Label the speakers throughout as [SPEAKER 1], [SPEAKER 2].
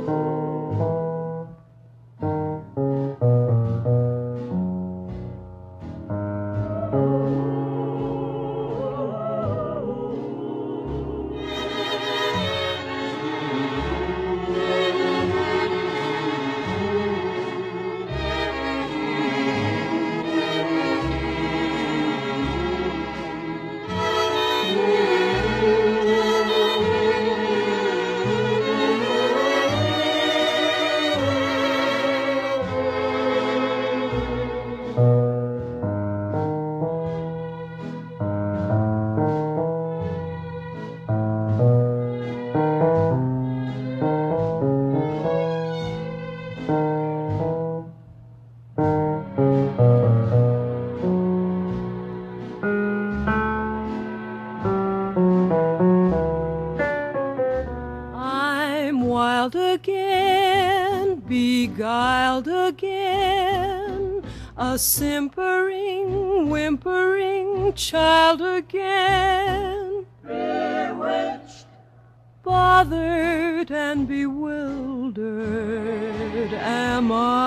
[SPEAKER 1] Wild again, beguiled again, a simpering, whimpering child again.
[SPEAKER 2] Bewitched,
[SPEAKER 1] bothered and bewildered am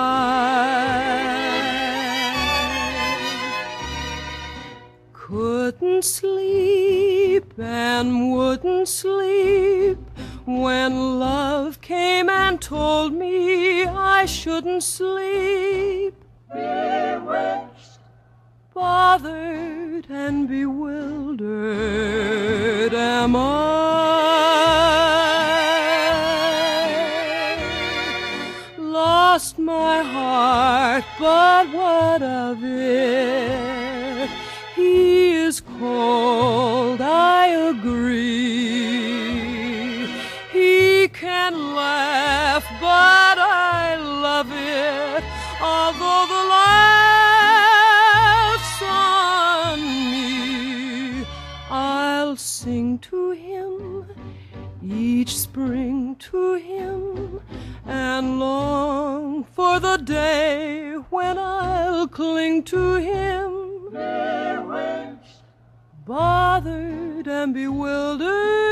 [SPEAKER 1] I. Couldn't sleep and wouldn't sleep when love came and told me I shouldn't sleep.
[SPEAKER 2] Bewitched,
[SPEAKER 1] bothered and bewildered am I. Lost my heart, but what of it? He is cold, I agree. He can laugh, but I love it, although the laugh's on me. I'll sing to him, each spring to him, and long for the day when I'll cling to him.
[SPEAKER 2] bewitched,
[SPEAKER 1] Bothered and bewildered